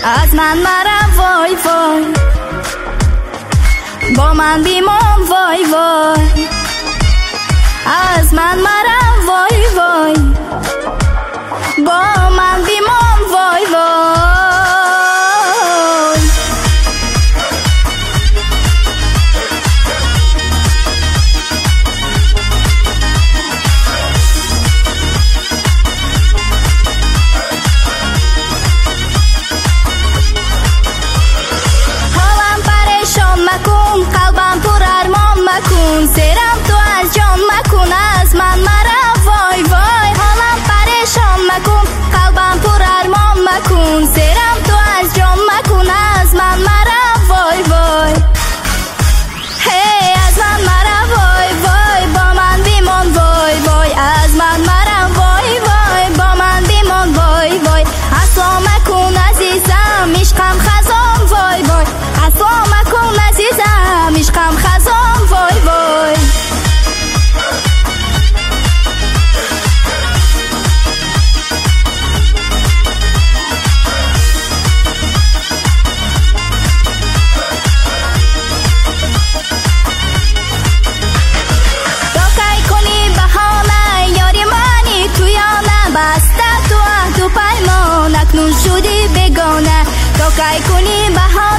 از من مرم وای وای، با من بیمان وای وای، از من مرم وای وای، با من بیمان وای وای. قلبم پر ارمان مکن، سرم تو از جان مکن، از من مرم وای وای. حالم پریشان مکن، قلبم پر ارمان مکن، سرم تو از جان مکن، از من مرم وای وای. هی از من مرم وای وای، با من بیمان وای وای، از من مرم وای وای، با من بیمان وای وای. اصلا مکن عزیزم عشقم خزان وای وای، اصلا مکن عزیزم عشقم خزان وای وای. تو کی کنی بهانه یاری منی تو یا نه، بسته تو عهد و پیمان اکنون شدی بگانه. تو کی کنی بهانه